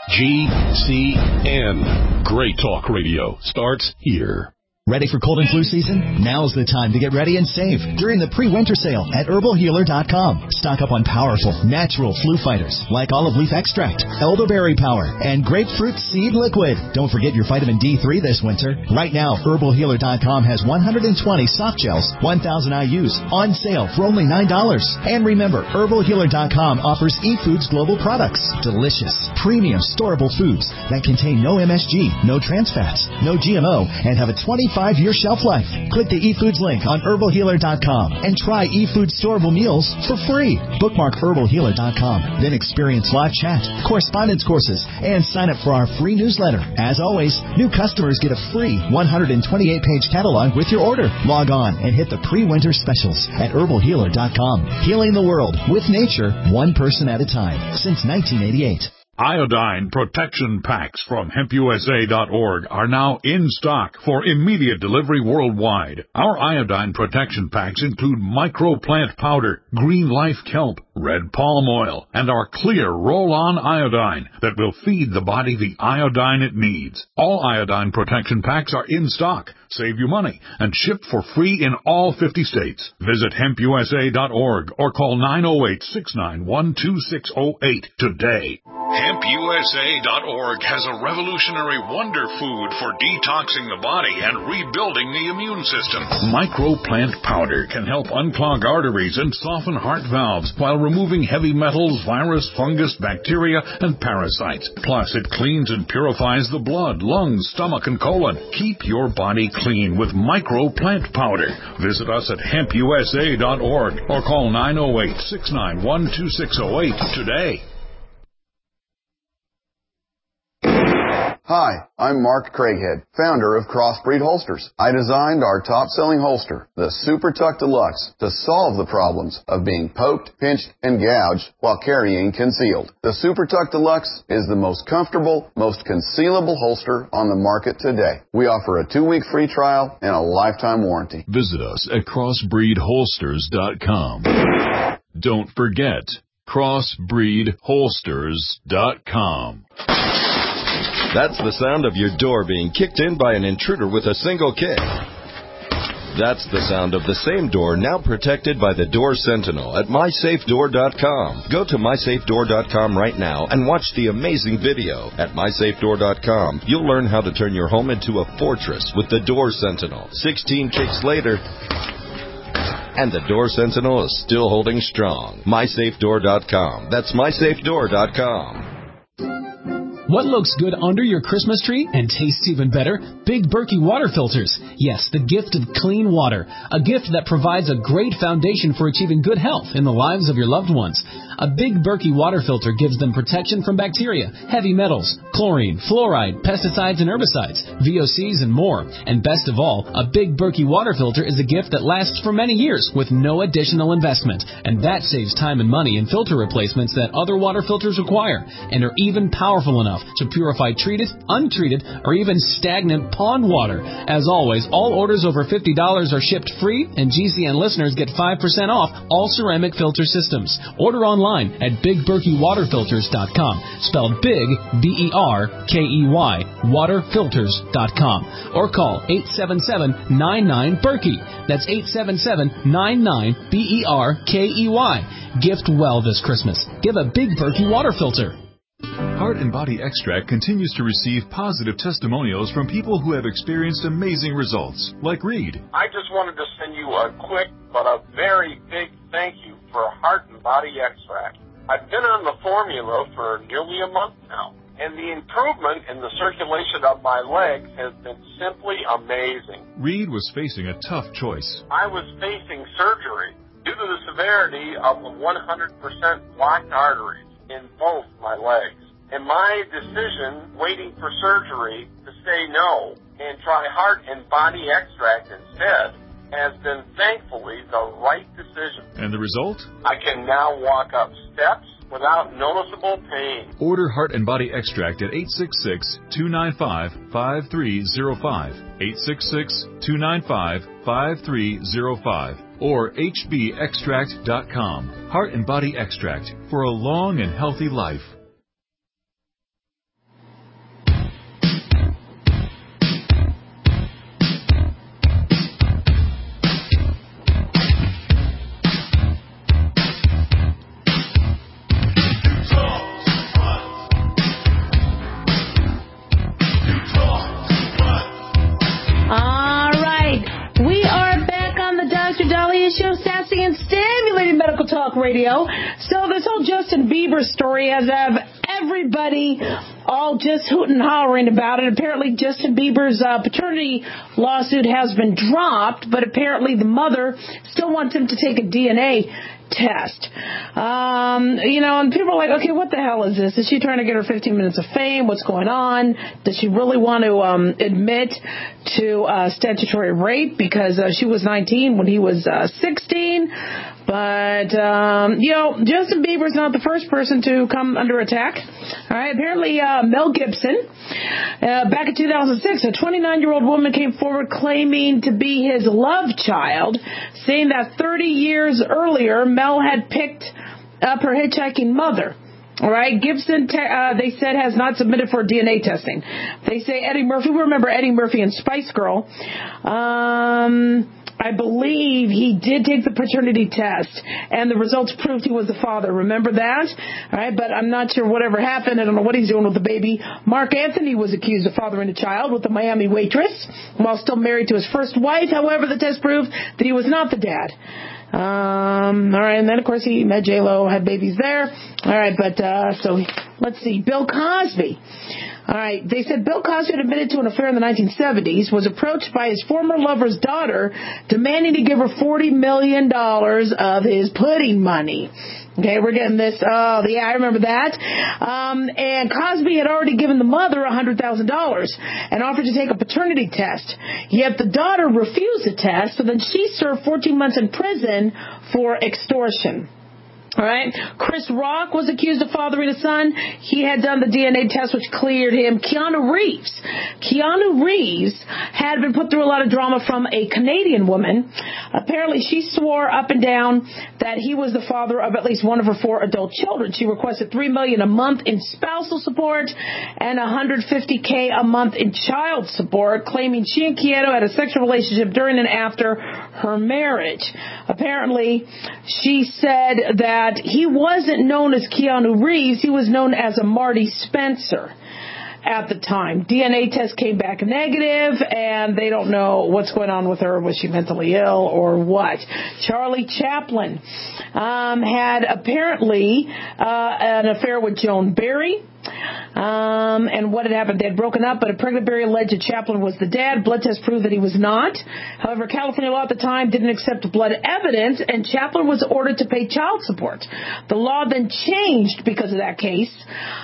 Speaker 4: GCN. Great talk radio starts here.
Speaker 13: Ready for cold and flu season? Now's the time to get ready and save during the pre-winter sale at herbalhealer.com. Stock up on powerful, natural flu fighters like olive leaf extract, elderberry power, and grapefruit seed liquid. Don't forget your vitamin D3 this winter. Right now, herbalhealer.com has 120 soft gels, 1,000 IUs on sale for only $9. And remember, herbalhealer.com offers eFoods Global products. Delicious, premium, storable foods that contain no MSG, no trans fats, no GMO, and have a 25% 5-year shelf life. Click the eFoods link on herbalhealer.com and try eFoods storable meals for free. Bookmark herbalhealer.com. Then experience live chat, correspondence courses, and sign up for our free newsletter. As always, new customers get a free 128-page catalog with your order. Log on and hit the pre-winter specials at herbalhealer.com. Healing the world with nature, one person at a time, since 1988.
Speaker 7: Iodine protection packs from hempusa.org are now in stock for immediate delivery worldwide. Our iodine protection packs include microplant powder, green life kelp, red palm oil, and our clear roll-on iodine that will feed the body the iodine it needs. All iodine protection packs are in stock. Save you money and shipped for free in all 50 states. Visit hempusa.org or call 908-691-2608 today.
Speaker 4: HempUSA.org has a revolutionary wonder food for detoxing the body and rebuilding the immune system. Microplant powder can help unclog arteries and soften heart valves while removing heavy metals, virus, fungus, bacteria, and parasites. Plus, it cleans and purifies the blood, lungs, stomach, and colon. Keep your body clean with microplant powder. Visit us at HempUSA.org or call 908-691-2608 today.
Speaker 14: Hi, I'm Mark Craighead, founder of Crossbreed Holsters. I designed our top-selling holster, the Super Tuck Deluxe, to solve the problems of being poked, pinched, and gouged while carrying concealed. The Super Tuck Deluxe is the most comfortable, most concealable holster on the market today. We offer a 2-week free trial and a lifetime warranty.
Speaker 6: Visit us at crossbreedholsters.com. Don't forget, crossbreedholsters.com.
Speaker 15: That's the sound of your door being kicked in by an intruder with a single kick. That's the sound of the same door now protected by the Door Sentinel at MySafeDoor.com. Go to MySafeDoor.com right now and watch the amazing video. At MySafeDoor.com, you'll learn how to turn your home into a fortress with the Door Sentinel. 16 kicks later, and the Door Sentinel is still holding strong. MySafeDoor.com. That's MySafeDoor.com.
Speaker 16: What looks good under your Christmas tree and tastes even better? Big Berkey water filters. Yes, the gift of clean water. A gift that provides a great foundation for achieving good health in the lives of your loved ones. A Big Berkey water filter gives them protection from bacteria, heavy metals, chlorine, fluoride, pesticides and herbicides, VOCs, and more. And best of all, a Big Berkey water filter is a gift that lasts for many years with no additional investment. And that saves time and money in filter replacements that other water filters require, and are even powerful enough to purify treated, untreated, or even stagnant pond water. As always, all orders over $50 are shipped free, and GCN listeners get 5% off all ceramic filter systems. Order online at BigBerkeyWaterFilters.com, spelled Big, B-E-R-K-E-Y, waterfilters.com, or call 877-99-BERKEY. That's 877-99-BERKEY. Gift well this Christmas. Give a Big Berkey water filter.
Speaker 17: Heart and Body Extract continues to receive positive testimonials from people who have experienced amazing results, like Reed.
Speaker 18: I just wanted to send you a quick but a very big thank you for Heart and Body Extract. I've been on the formula for nearly a month now, and the improvement in the circulation of my legs has been simply amazing.
Speaker 17: Reed was facing a tough choice.
Speaker 18: I was facing surgery due to the severity of the 100% blocked arteries in both my legs. And my decision, waiting for surgery, to say no and try Heart and Body Extract instead, has been thankfully the right decision.
Speaker 17: And the result?
Speaker 18: I can now walk up steps without noticeable pain.
Speaker 17: Order Heart and Body Extract at 866-295-5305, 866-295-5305, or hbextract.com. Heart and Body Extract for a long and healthy life.
Speaker 3: Show, sassy and stimulating medical talk radio. So this whole Justin Bieber story has everybody all just hooting and hollering about it. Apparently, Justin Bieber's paternity lawsuit has been dropped, but apparently the mother still wants him to take a DNA test. And people are like, okay, what the hell is this? Is she trying to get her 15 minutes of fame? What's going on? Does she really want to admit to statutory rape because she was 19 when he was 16? But, Justin Bieber's not the first person to come under attack. All right. Apparently, Mel Gibson, back in 2006, a 29-year-old woman came forward claiming to be his love child, saying that 30 years earlier, Mel had picked up her hitchhiking mother. All right. Gibson, they said, has not submitted for DNA testing. They say Eddie Murphy. We remember Eddie Murphy and Spice Girl. I believe he did take the paternity test, and the results proved he was the father. Remember that? All right, but I'm not sure whatever happened. I don't know what he's doing with the baby. Mark Anthony was accused of fathering a child with a Miami waitress while still married to his first wife. However, the test proved that he was not the dad. All right, and then, of course, he met J-Lo, had babies there. All right, but so let's see. Bill Cosby. All right, they said Bill Cosby had admitted to an affair in the 1970s, was approached by his former lover's daughter, demanding to give her $40 million of his pudding money. Okay, we're getting this. Oh, yeah, I remember that. And Cosby had already given the mother $100,000 and offered to take a paternity test. Yet the daughter refused the test, so then she served 14 months in prison for extortion. All right. Chris Rock was accused of fathering a son. He had done the DNA test, which cleared him. Keanu Reeves had been put through a lot of drama from a Canadian woman. Apparently, she swore up and down that he was the father of at least one of her 4 adult children. She requested $3 million a month in spousal support and $150K a month in child support, claiming she and Keanu had a sexual relationship during and after her marriage. Apparently, she said that he wasn't known as Keanu Reeves. He was known as a Marty Spencer at the time. DNA test came back negative, and they don't know what's going on with her. Was she mentally ill or what? Charlie Chaplin had apparently an affair with Joan Berry. And what had happened? They had broken up, but a pregnant Berry alleged Chaplin was the dad. Blood test proved that he was not. However, California law at the time didn't accept blood evidence, and Chaplin was ordered to pay child support. The law then changed because of that case.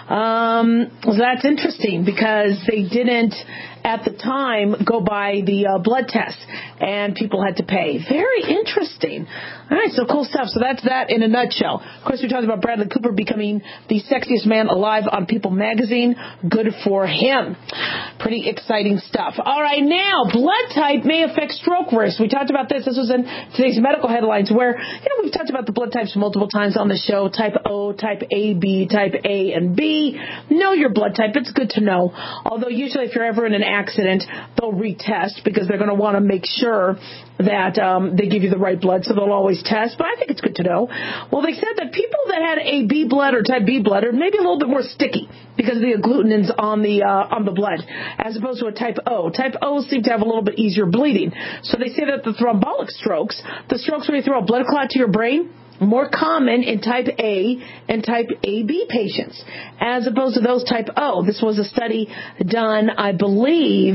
Speaker 3: So that's interesting because they didn't, at the time, go by the blood test, and people had to pay. Very interesting. All right, so cool stuff. So that's that in a nutshell. Of course, we talked about Bradley Cooper becoming the sexiest man alive on People magazine. Good for him. Pretty exciting stuff. All right, now, blood type may affect stroke risk. We talked about this. This was in today's medical headlines where, we've talked about the blood types multiple times on the show. Type O, type AB, type A, and B. Know your blood type. It's good to know. Although usually if you're ever in an accident, they'll retest because they're going to want to make sure that they give you the right blood, so they'll always test. But I think it's good to know. Well, they said that people that had AB blood or type B blood are maybe a little bit more sticky because of the agglutinins on the blood, as opposed to a type O. Type O seem to have a little bit easier bleeding. So they say that the thrombotic strokes, the strokes where you throw a blood clot to your brain, more common in type A and type AB patients, as opposed to those type O. This was a study done, I believe,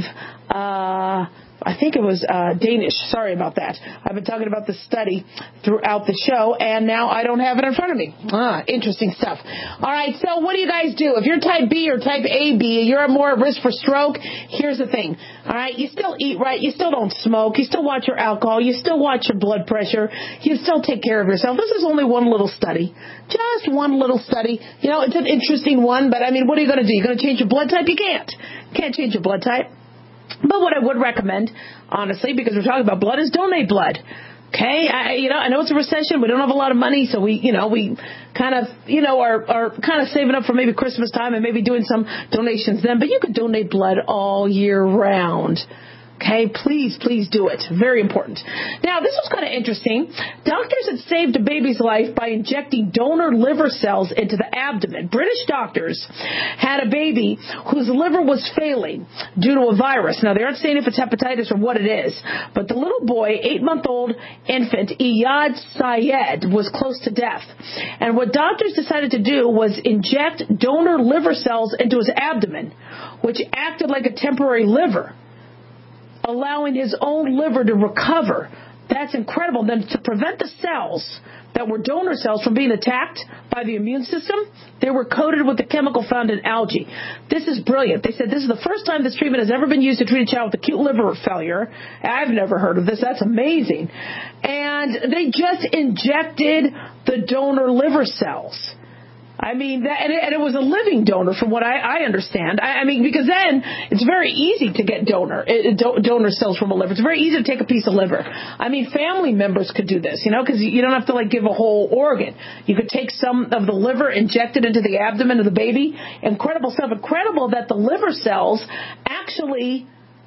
Speaker 3: I think it was Danish. Sorry about that. I've been talking about the study throughout the show, and now I don't have it in front of me. Interesting stuff. All right, so what do you guys do? If you're type B or type AB, you're more at risk for stroke, here's the thing. All right, you still eat right. You still don't smoke. You still watch your alcohol. You still watch your blood pressure. You still take care of yourself. This is only one little study. Just one little study. It's an interesting one, but, what are you going to do? You're going to change your blood type? You can't. Can't change your blood type. But what I would recommend, honestly, because we're talking about blood, is donate blood. Okay? I know it's a recession. We don't have a lot of money, so we kind of, are kind of saving up for maybe Christmas time and maybe doing some donations then. But you could donate blood all year round. Okay, please do it. Very important. Now, this was kind of interesting. Doctors had saved a baby's life by injecting donor liver cells into the abdomen. British doctors had a baby whose liver was failing due to a virus. Now, they aren't saying if it's hepatitis or what it is, but the little boy, 8-month-old infant, Iyad Syed, was close to death. And what doctors decided to do was inject donor liver cells into his abdomen, which acted like a temporary liver, allowing his own liver to recover. That's incredible. Then to prevent the cells that were donor cells from being attacked by the immune system, they were coated with the chemical found in algae. This is brilliant. They said this is the first time this treatment has ever been used to treat a child with acute liver failure. I've never heard of this. That's amazing. And they just injected the donor liver cells. I mean, and it was a living donor from what I understand. I mean, because then it's very easy to get donor cells from a liver. It's very easy to take a piece of liver. I mean, family members could do this, because you don't have to give a whole organ. You could take some of the liver, inject it into the abdomen of the baby. Incredible stuff. Incredible that the liver cells actually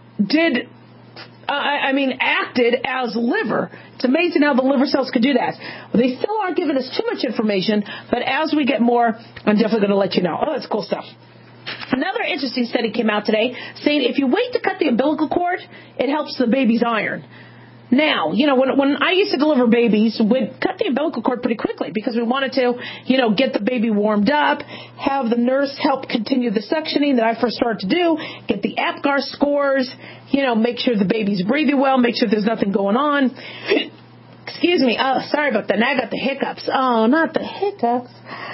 Speaker 3: acted as liver. It's amazing how the liver cells could do that. Well, they still aren't giving us too much information, but as we get more, I'm definitely going to let you know. Oh, that's cool stuff. Another interesting study came out today saying if you wait to cut the umbilical cord, it helps the baby's iron. Now, when I used to deliver babies, we'd cut the umbilical cord pretty quickly because we wanted to, get the baby warmed up, have the nurse help continue the suctioning that I first started to do, get the APGAR scores, make sure the baby's breathing well, make sure there's nothing going on. Excuse me. Oh, sorry about that. Now I got the hiccups. Oh, not the hiccups.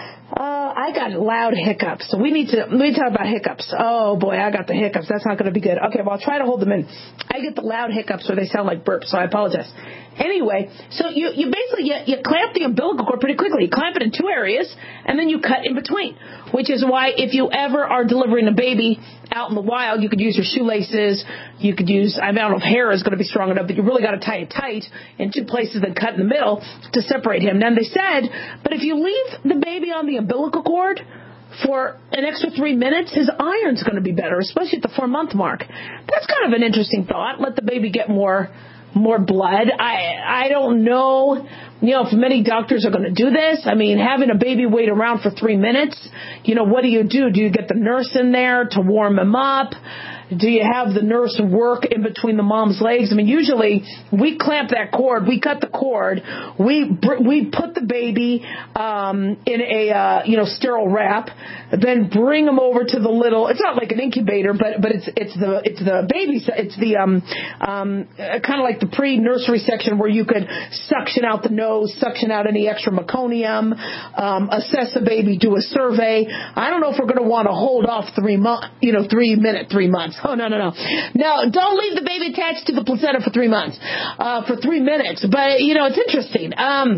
Speaker 3: I got loud hiccups. So we need to talk about hiccups. Oh boy, I got the hiccups. That's not going to be good. Okay, well, I'll try to hold them in. I get the loud hiccups where they sound like burps, so I apologize. Anyway, so you basically clamp the umbilical cord pretty quickly. You clamp it in 2 areas, and then you cut in between, which is why if you ever are delivering a baby out in the wild, you could use your shoelaces. You could use, I don't know if hair is going to be strong enough, but you really got to tie it tight in 2 places and cut in the middle to separate him. Then they said, but if you leave the baby on the umbilical cord for an extra 3 minutes, his iron's going to be better, especially at the 4-month mark. That's kind of an interesting thought. Let the baby get more blood. I don't know, if many doctors are going to do this. I mean, having a baby wait around for 3 minutes, what do? Do you get the nurse in there to warm him up? Do you have the nurse work in between the mom's legs? I mean, usually we clamp that cord, we cut the cord, we put the baby in a sterile wrap, then bring him over to the little. It's not like an incubator, but it's the baby. It's the kind of like the pre-nursery section where you could suction out the nose, suction out any extra meconium, assess the baby, do a survey. I don't know if we're going to want to hold off 3 months. Oh, no. No, don't leave the baby attached to the placenta for 3 months, for 3 minutes. But, it's interesting.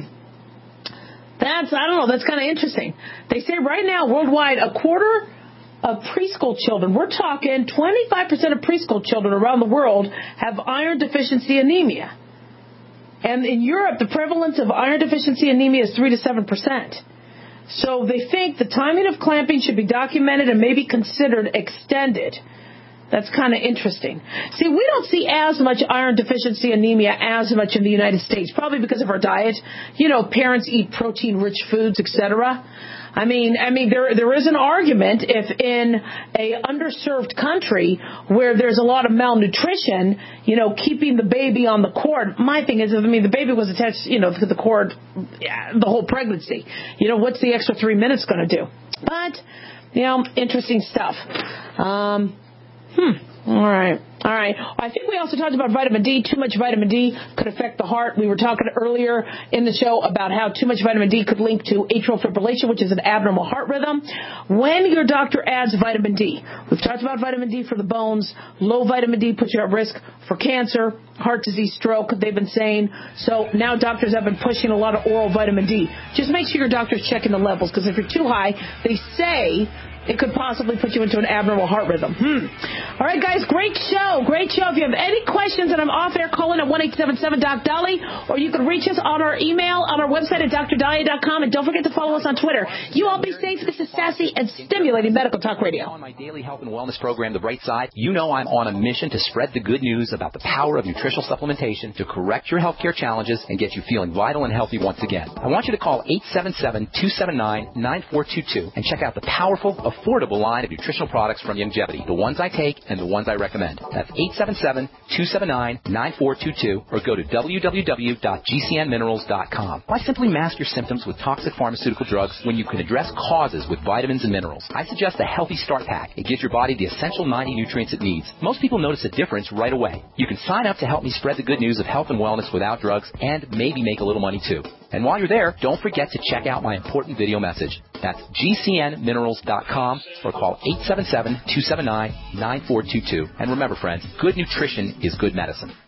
Speaker 3: That's kind of interesting. They say right now, worldwide, a quarter of preschool children, we're talking 25% of preschool children around the world have iron deficiency anemia. And in Europe, the prevalence of iron deficiency anemia is 3 to 7%. So they think the timing of clamping should be documented and maybe considered extended. That's kind of interesting. See, we don't see as much iron deficiency anemia as much in the United States, probably because of our diet. Parents eat protein-rich foods, etc. I mean, there is an argument if in a underserved country where there's a lot of malnutrition, keeping the baby on the cord. My thing is, the baby was attached, to the cord the whole pregnancy. What's the extra 3 minutes going to do? But, interesting stuff. All right. I think we also talked about vitamin D. Too much vitamin D could affect the heart. We were talking earlier in the show about how too much vitamin D could link to atrial fibrillation, which is an abnormal heart rhythm. When your doctor adds vitamin D, we've talked about vitamin D for the bones. Low vitamin D puts you at risk for cancer, heart disease, stroke, they've been saying. So now doctors have been pushing a lot of oral vitamin D. Just make sure your doctor's checking the levels, because if you're too high, they say it could possibly put you into an abnormal heart rhythm. All right, guys, great show. Great show. If you have any questions and I'm off air, call in at 1-877-DOC-DOLLY, or you can reach us on our email, on our website at drdahlia.com, and don't forget to follow us on Twitter. You all be safe. This is Sassy and Stimulating Medical Talk Radio.
Speaker 19: On my daily health and wellness program, The Bright Side, you know I'm on a mission to spread the good news about the power of nutritional supplementation to correct your healthcare challenges and get you feeling vital and healthy once again. I want you to call 877-279-9422 and check out the powerful, affordable line of nutritional products from Youngevity, the ones I take and the ones I recommend. That's 877-279-9422 or go to www.gcnminerals.com. Why simply mask your symptoms with toxic pharmaceutical drugs when you can address causes with vitamins and minerals? I suggest a Healthy Start Pack. It gives your body the essential 90 nutrients it needs. Most people notice a difference right away. You can sign up to help me spread the good news of health and wellness without drugs and maybe make a little money too. And while you're there, don't forget to check out my important video message. That's gcnminerals.com or call 877-279-9422. And remember, friends, good nutrition is good medicine.